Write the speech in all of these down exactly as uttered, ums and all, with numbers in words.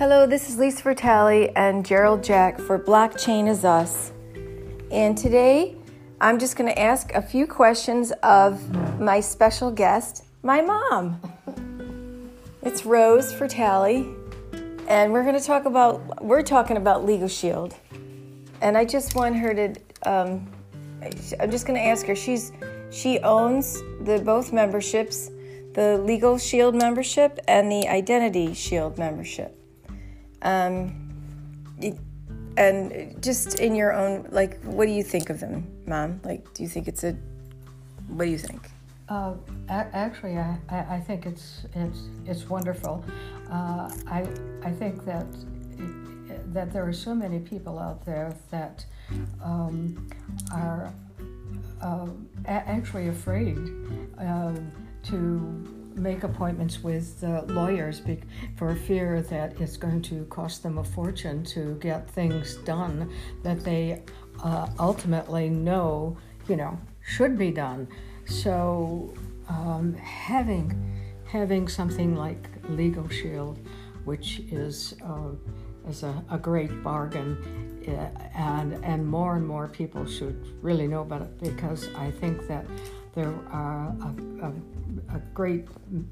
Hello, this is Lisa Vitale and Gerald Jack for Blockchain is Us. And today, I'm just going to ask a few questions of my special guest, my mom. It's Rose Vitale, and we're going to talk about, we're talking about Legal Shield. And I just want her to, um, I'm just going to ask her, she's, she owns the both memberships, the Legal Shield membership and the Identity Shield membership. Um, it, and just in your own, like, what do you think of them, Mom? Like, do you think it's a, what do you think? Uh, a- actually, I, I think it's it's it's wonderful. Uh, I I think that it, that there are so many people out there that um, are uh, a- actually afraid uh, to make appointments with uh, lawyers be- for fear that it's going to cost them a fortune to get things done that they uh, ultimately know, you know, should be done. So um, having having something like Legal Shield, which is uh, is a, a great bargain, uh, and and more and more people should really know about it, because I think that there are a, a, a great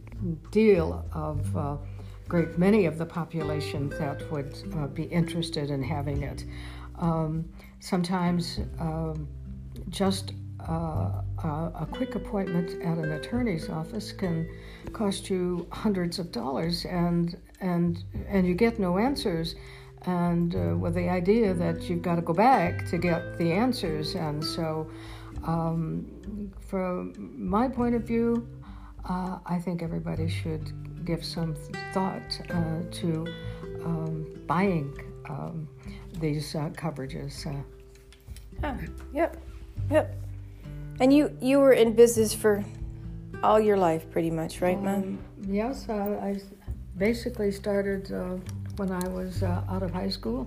deal of uh, great many of the population that would uh, be interested in having it. Um, sometimes um, just uh, a, a quick appointment at an attorney's office can cost you hundreds of dollars, and and and you get no answers, and uh, with the idea that you've got to go back to get the answers. And so um, from my point of view, uh, I think everybody should give some thought uh, to um, buying um, these uh, coverages. Uh, Oh, yep, yep. And you, you were in business for all your life, pretty much, right, Mom? Um, yes, uh, I basically started uh, when I was uh, out of high school.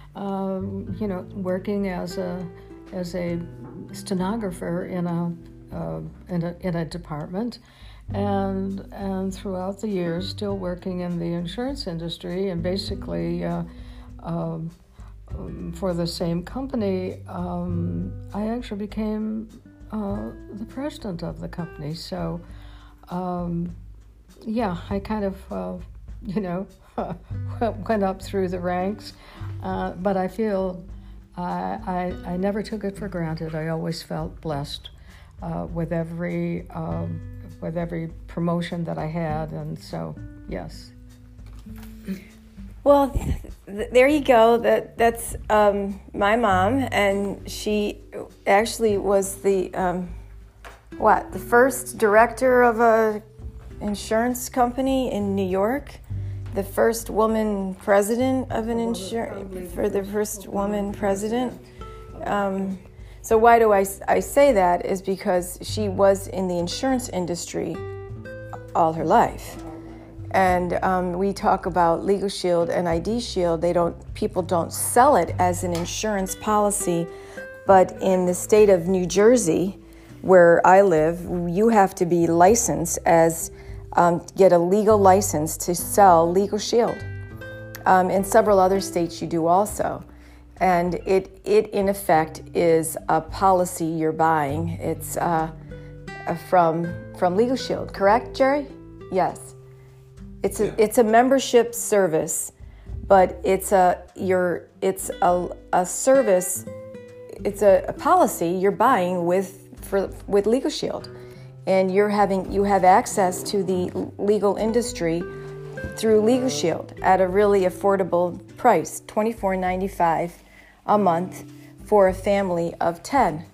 Um, you know, working as a as a stenographer in a uh, in a in a department, and and throughout the years, still working in the insurance industry, and basically. Uh, um, For the same company, um, I actually became uh, the president of the company. So, um, yeah, I kind of, uh, you know, went up through the ranks. Uh, but I feel I, I I never took it for granted. I always felt blessed uh, with every um, with every promotion that I had, and so yes. Well, th- there you go. That that's um, my mom, and she actually was the um, what the first director of a insurance company in New York, the first woman president of an insurance for the first woman president. Um, so why do I I say that is because she was in the insurance industry all her life. And um, we talk about Legal Shield and I D Shield. They don't. People don't sell it as an insurance policy, but in the state of New Jersey, where I live, you have to be licensed as um, get a legal license to sell Legal Shield. Um, in several other states, you do also, and it it in effect is a policy you're buying. It's uh, from from Legal Shield, correct, Jerry? Yes. It's a it's a membership service, but it's a you're it's a a service. It's a, a policy you're buying with for with Legal Shield, and you're having you have access to the legal industry through Legal Shield at a really affordable price, twenty-four ninety-five a month for a family of ten.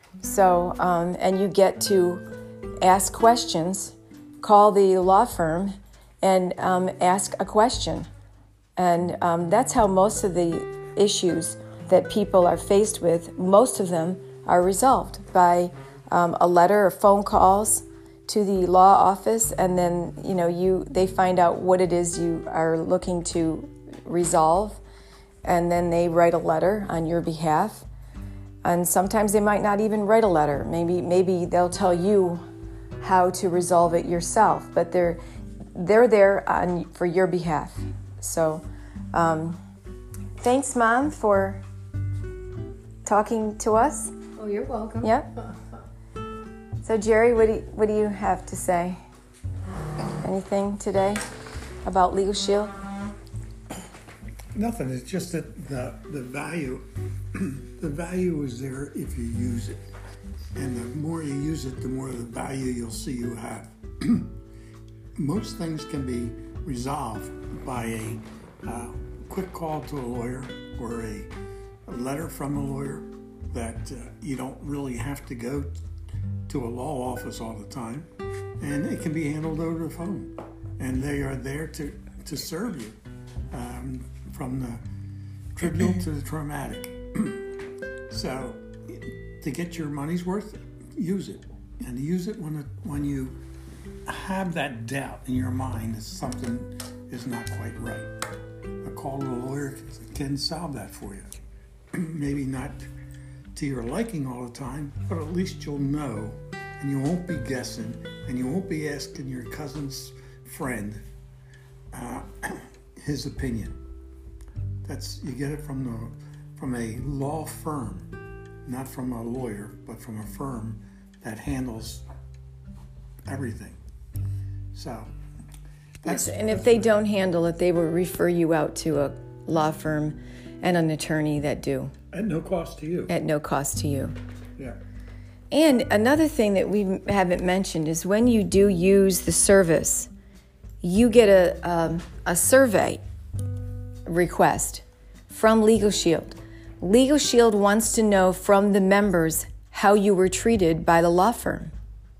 So um, and you get to ask questions, call the law firm, and um, ask a question. And um, that's how most of the issues that people are faced with, most of them are resolved by um, a letter or phone calls to the law office, and then you know you they find out what it is you are looking to resolve, and then they write a letter on your behalf. And sometimes they might not even write a letter. Maybe maybe they'll tell you how to resolve it yourself, but they're they're there on for your behalf. So Um, thanks, Mom, for talking to us. Oh, you're welcome. Yep. So, Jerry, what do you, what do you have to say? Anything today about Legal Shield? Nothing. It's just that the the value, the value is there if you use it, and the more you use it, the more the value you'll see you have. Most things can be resolved by a uh, quick call to a lawyer or a, a letter from a lawyer that uh, you don't really have to go to a law office all the time, and it can be handled over the phone, and they are there to, to serve you, um, from the trivial to the traumatic. So to get your money's worth, use it, and use it when it, when you have that doubt in your mind that something is not quite right. A call to a lawyer can solve that for you. Maybe not to your liking all the time, but at least you'll know, and you won't be guessing, and you won't be asking your cousin's friend uh, his opinion. That's, you get it from the from a law firm, not from a lawyer, but from a firm that handles everything. So that's, Yes, and if they don't handle it, they will refer you out to a law firm and an attorney that do, at no cost to you. at no cost to you. Yeah. And another thing that we haven't mentioned is when you do use the service, you get a um, a survey request from Legal Shield. Legal Shield wants to know from the members how you were treated by the law firm.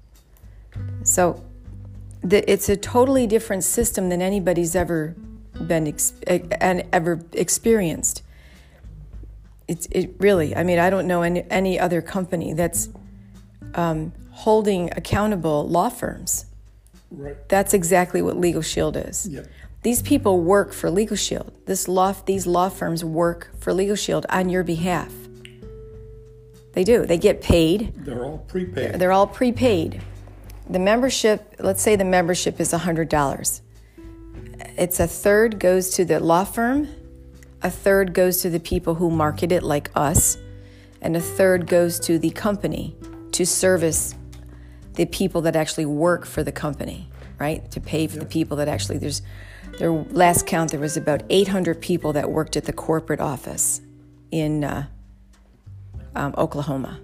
So the, it's a totally different system than anybody's ever been ex- and ever experienced. It's it really. I mean, I don't know any, any other company that's um, holding accountable law firms. Right. That's exactly what Legal Shield is. Yep. These people work for Legal Shield. This law, these law firms work for Legal Shield on your behalf. They do. They get paid. They're all prepaid. They're all prepaid. The membership, let's say the membership is one hundred dollars. It's a third goes to the law firm, a third goes to the people who market it like us, and a third goes to the company to service the people that actually work for the company, right? To pay for yep. the people that actually, there's, their last count, there was about eight hundred people that worked at the corporate office in uh, um, Oklahoma.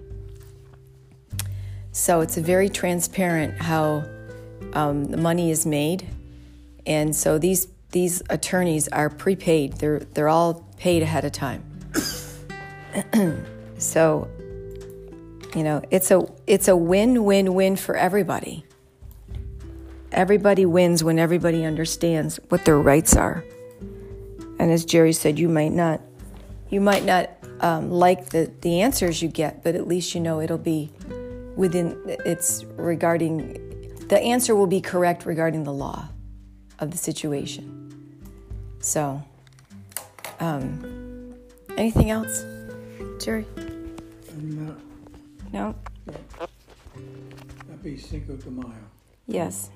So it's a very transparent how um, the money is made. And so these these attorneys are prepaid. They're they're all paid ahead of time. So, you know, it's a it's a win-win-win for everybody. Everybody wins when everybody understands what their rights are. And as Jerry said, you might not you might not um, like the, the answers you get, but at least you know it'll be within it's regarding the answer will be correct regarding the law of the situation. So, um, anything else, Jerry? No. No? Happy Cinco de Mayo. Yes.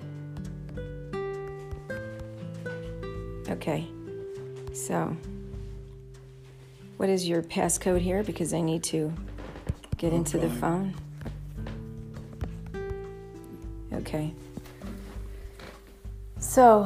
Okay. So, what is your passcode here? Because I need to get into the phone. Okay. So,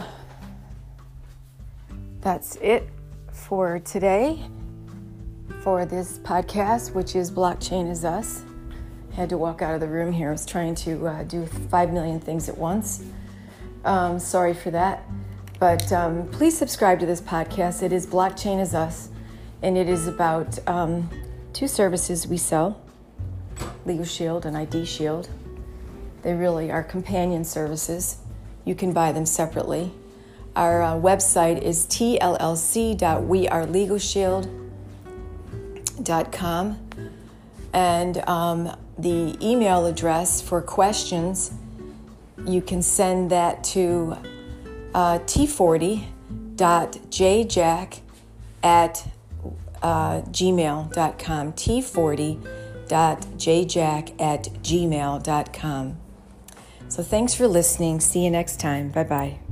that's it for today, for this podcast, which is Blockchain is Us. I had to walk out of the room here. I was trying to uh, do five million things at once. Um, sorry for that. But um, please subscribe to this podcast. It is Blockchain is Us, and it is about um, two services we sell, Legal Shield and I D Shield. They really are companion services. You can buy them separately. Our uh, website is t l l c dot we are legal shield dot com. And um, the email address for questions, you can send that to uh, t forty dot j jack at uh, gmail dot com. t forty dot j jack at gmail dot com. So thanks for listening. See you next time. Bye-bye.